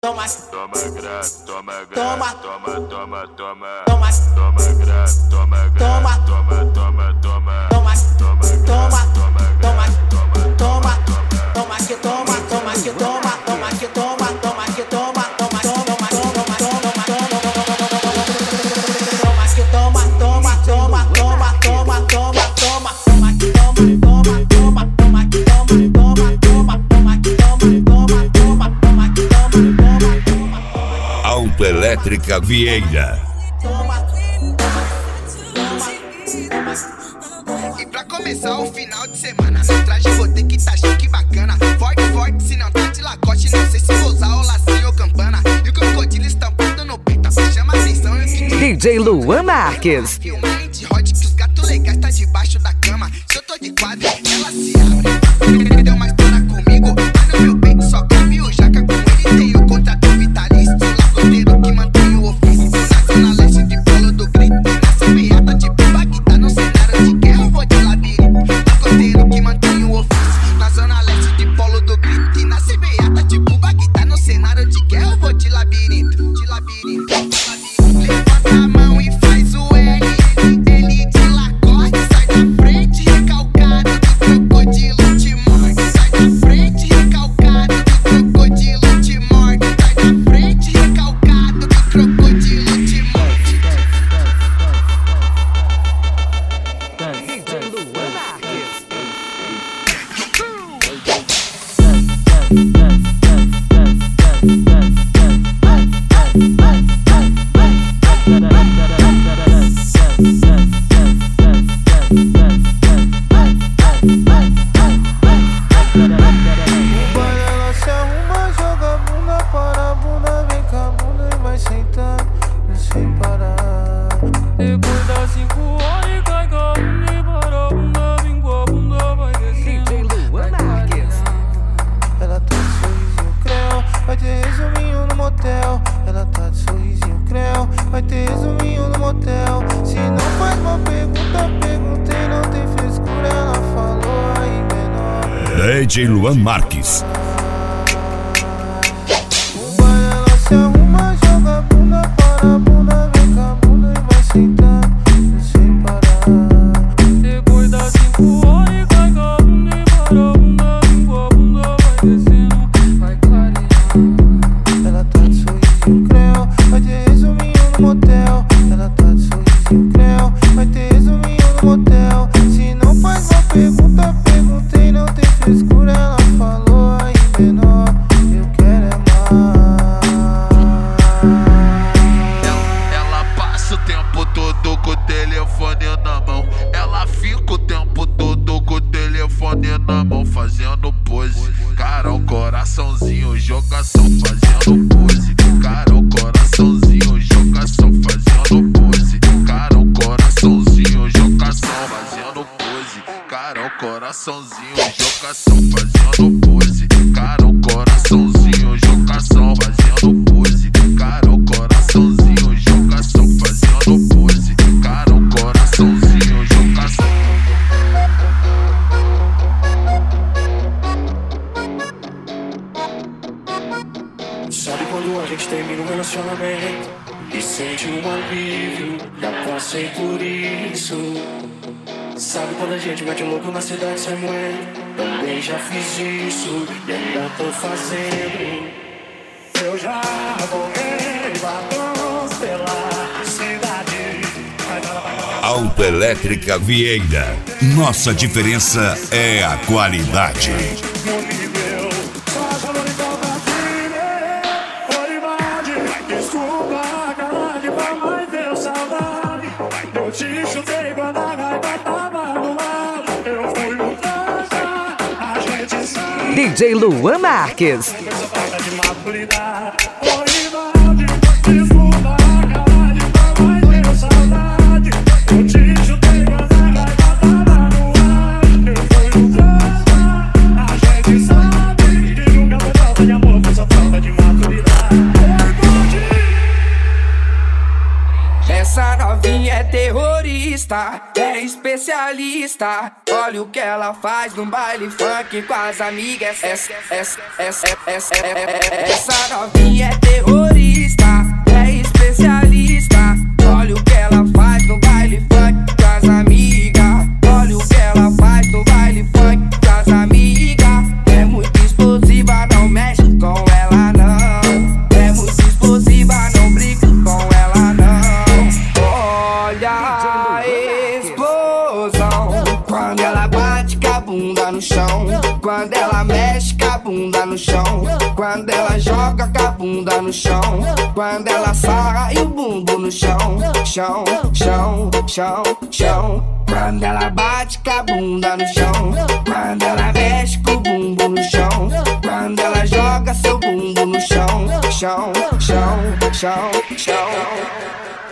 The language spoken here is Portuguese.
Toma, toma graça, toma toma, graça, toma, toma, toma, toma, toma graça, toma toma, graça, toma, toma, toma, toma, toma, toma, toma, toma, toma que toma, toma que toma, toma que toma, toma que toma, toma, toma, toma, toma, toma que toma, toma, toma, toma, toma, toma, toma, toma que toma, toma, toma, toma que toma, toma, toma, toma que toma, toma, toma, toma que toma, toma. Autoelétrica Vieira. E pra começar o final de semana, no traje vou ter que tá chique bacana. Forte, forte, se não tá de lacoste. Não sei se vou usar o lacinho ou campana. E o crocodilo estampado no peito chama atenção e o que DJ Luan Marques. filma de hot que os gatos legais tá debaixo da cama. Se eu tô de quadra, ela se abre. Deu uma história comigo, mas no meu peito só cabe o jaca. Com ele tenho contrato vitalício. Lagoteiro que mantém o ofício. Na zona leste de Polo do Grito. Nessa meada de bomba que tá no cenário de guerra. Eu vou de labirinto. Lagoteiro que mantém o ofício. Na zona leste de Polo do Grito. E na meada de bomba que tá no cenário de guerra. Eu vou de labirinto. De labirinto. Levanta a mão e faz o L. Ele de lacoste. Sai da frente recalcado do crocodilo te morde. Sai da frente recalcado do crocodilo te morde. Sai da frente recalcado do crocodilo te morde. DJ Luan Marques. Ela se arruma, joga a bunda para a bunda, vem com a bunda e vai sentando sem parar. Depois das 5 horas e cai com a bunda e para a bunda, vem com a bunda, vai descendo. DJ Luan Marques. Ela tá de sorrisinho creu, vai ter resuminho no motel. Ela tá de sorrisinho creu, vai ter resuminho no motel. Se não faz uma pergunta, perguntei, não tem frescura. Ela falou aí menor. DJ Luan Marques. Ela se arruma, joga a bunda para a bunda, vem com a bunda e vai sentando sem parar. Depois das 5 horas e cai com a bunda e para a bunda, vem com a bunda, vai descendo, vai clareando. Ela tá de sorrisinho creu, vai ter resuminho no motel. Ela tá de sorrisinho creu, vai ter resuminho no motel. Se não faz uma pergunta, perguntei, não tem frescura. Ela falou aí menor, eu quero é Ela passa o tempo todo com o telefone na mão. Ela fica o tempo todo com o telefone na mão, fazendo pose. Cara, o coraçãozinho, jogação, fazendo pose. Cara, o coraçãozinho, jogação, fazendo pose. Cara, o coraçãozinho, jogação, fazendo pose. Cara, o coraçãozinho, jogação, fazendo pose. Cara, o coraçãozinho, jogação, fazendo pose. Cara, o coraçãozinho, jogação, fazendo pose. Cara, o coraçãozinho, jogação. Sabe quando a gente termina um relacionamento e sente um alívio? Já passei por isso. Sabe quando a gente mete louco na cidade sem moer? Também já fiz isso e ainda tô fazendo. Eu já corri batons pela cidade. Autoelétrica Vieira. Nossa diferença é a qualidade. No nível, só chamou de desculpa, caralho, pra mais ver saudade. Eu te chutei quando a raiva tava no ar. Eu fui no trança, a gente sabe. DJ Luan Marques. Essa falta de maturidade. Rivaldi, desculpa, caralho, pra mais ver saudade. Eu te chutei quando a raiva tava no ar. Eu fui no trança, a gente sabe que nunca foi falta de amor, foi só falta de maturidade. Essa novinha é terror. terrorista, é especialista. Olha o que ela faz no baile funk com as amigas. Essa novinha é terrorista, é especialista. Olha o que ela faz no baile funk com as amigas. Olha o que ela faz no baile funk com as amigas. É muito explosiva, não mexe com ela não. É muito explosiva, não brinca com ela não. Olha a explosão quando ela bate com a bunda no chão, quando ela mexe com a bunda no chão, quando ela joga com a bunda no chão, quando ela sarra e o bumbum no chão, chão, chão, chão, chão. Quando ela bate com a bunda no chão, quando ela mexe com o bumbum no chão, quando ela joga seu bumbum no chão, chão, chão, chão, chão.